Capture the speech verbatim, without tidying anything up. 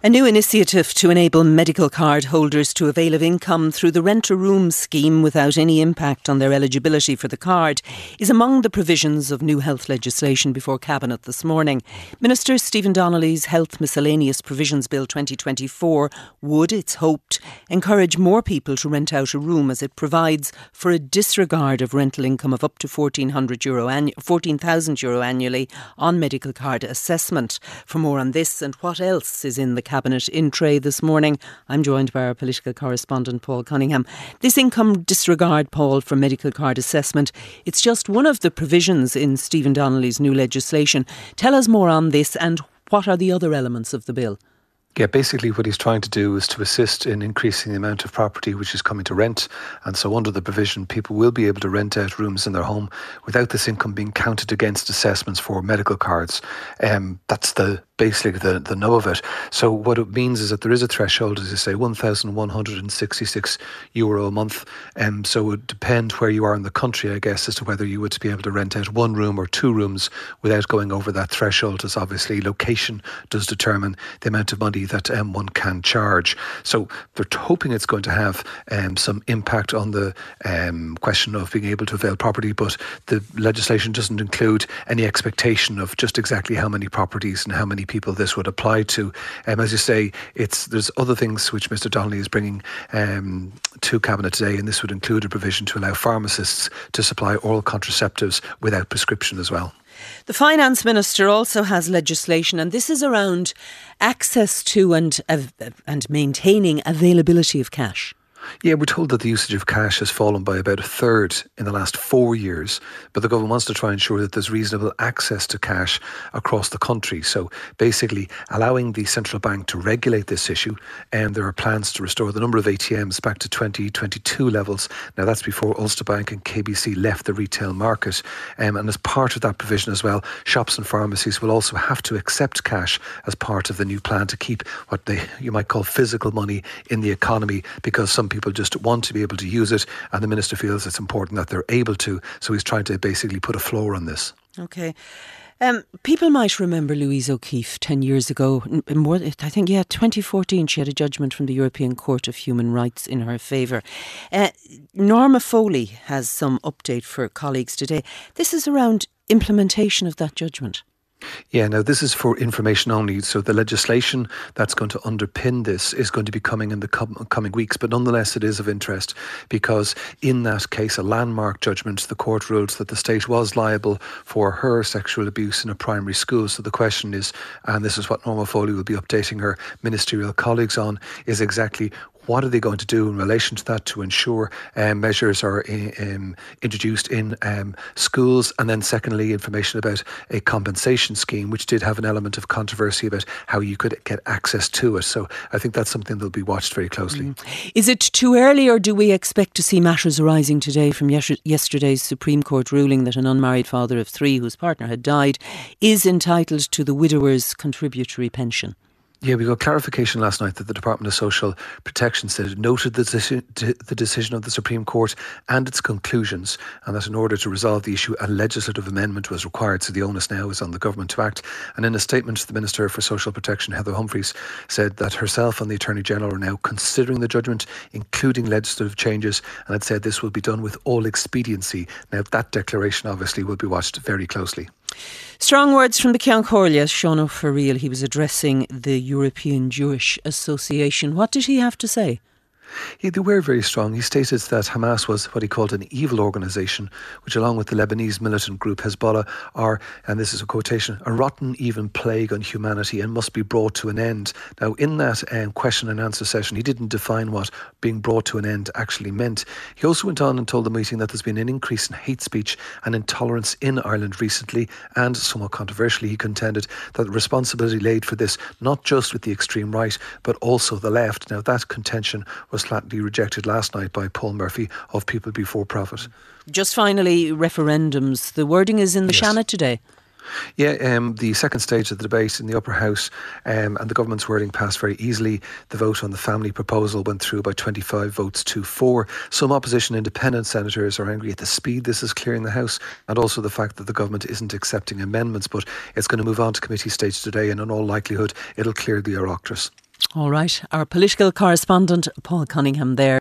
A new initiative to enable medical card holders to avail of income through the Rent-A-Room scheme without any impact on their eligibility for the card is among the provisions of new health legislation before Cabinet this morning. Minister Stephen Donnelly's Health Miscellaneous Provisions Bill twenty twenty-four would, it's hoped, encourage more people to rent out a room, as it provides for a disregard of rental income of up to fourteen hundred euro annu- fourteen thousand euro annually on medical card assessment. For more on this and what else is in the Cabinet in tray this morning, I'm joined by our political correspondent Paul Cunningham. This income disregard, Paul, for medical card assessment, it's just one of the provisions in Stephen Donnelly's new legislation. Tell us more on this and what are the other elements of the bill? Yeah, basically what he's trying to do is to assist in increasing the amount of property which is coming to rent. And so under the provision, people will be able to rent out rooms in their home without this income being counted against assessments for medical cards. Um, that's the basically the, the nub of it. So what it means is that there is a threshold, as you say, one thousand one hundred sixty-six euro a month. Um, so it would depend where you are in the country, I guess, as to whether you would be able to rent out one room or two rooms without going over that threshold, as obviously location does determine the amount of money that um, one can charge. So they're hoping it's going to have um, some impact on the um, question of being able to avail property, but the legislation doesn't include any expectation of just exactly how many properties and how many people this would apply to. Um, as you say, it's there's other things which Mr Donnelly is bringing um, to Cabinet today, and this would include a provision to allow pharmacists to supply oral contraceptives without prescription as well. The Finance Minister also has legislation, and this is around access to and uh, and maintaining availability of cash. Yeah, we're told that the usage of cash has fallen by about a third in the last four years, but the government wants to try and ensure that there's reasonable access to cash across the country. So basically allowing the central bank to regulate this issue, and there are plans to restore the number of A T Ms back to twenty twenty-two levels. Now that's before Ulster Bank and K B C left the retail market. Um, and as part of that provision as well, shops and pharmacies will also have to accept cash as part of the new plan to keep what they you might call physical money in the economy, because some people just want to be able to use it, and the minister feels it's important that they're able to, so he's trying to basically put a floor on this. Okay. Um, people might remember Louise O'Keeffe ten years ago. More, I think, yeah, twenty fourteen, she had a judgment from the European Court of Human Rights in her favour. Uh, Norma Foley has some update for colleagues today. This is around implementation of that judgment. Yeah, now this is for information only, so the legislation that's going to underpin this is going to be coming in the com- coming weeks, but nonetheless it is of interest, because in that case, a landmark judgment, the court ruled that the state was liable for her sexual abuse in a primary school. So the question is, and this is what Norma Foley will be updating her ministerial colleagues on, is exactly what are they going to do in relation to that to ensure um, measures are um, introduced in um, schools, and then secondly information about a compensation scheme which did have an element of controversy about how you could get access to it. So I think that's something that will be watched very closely. Mm. Is it too early, or do we expect to see matters arising today from yes- yesterday's Supreme Court ruling that an unmarried father of three whose partner had died is entitled to the widower's contributory pension? Yeah, we got clarification last night that the Department of Social Protection said it noted the, deci- the decision of the Supreme Court and its conclusions, and that in order to resolve the issue, a legislative amendment was required. So the onus now is on the government to act. And in a statement, the Minister for Social Protection, Heather Humphreys, said that herself and the Attorney General are now considering the judgment, including legislative changes, and had said this will be done with all expediency. Now, that declaration obviously will be watched very closely. Strong words from the Ceann Comhairle, Sean O'Farrell. He was addressing the European Jewish Association. What did he have to say? Yeah, they were very strong. He stated that Hamas was what he called an evil organisation, which along with the Lebanese militant group Hezbollah are, and this is a quotation, a rotten, even plague on humanity and must be brought to an end. Now, in that um, question and answer session, he didn't define what being brought to an end actually meant. He also went on and told the meeting that there's been an increase in hate speech and intolerance in Ireland recently, and somewhat controversially, he contended that the responsibility laid for this not just with the extreme right, but also the left. Now, that contention was flatly rejected last night by Paul Murphy of People Before Profit. Just finally, referendums. The wording is in the Yes. Seanad today. Yeah, um, the second stage of the debate in the upper house, um, and the government's wording passed very easily. The vote on the family proposal went through by twenty-five votes to four. Some opposition independent senators are angry at the speed this is clearing the House, and also the fact that the government isn't accepting amendments, but it's going to move on to committee stage today, and in all likelihood it'll clear the Oireachtas. All right, our political correspondent Paul Cunningham there.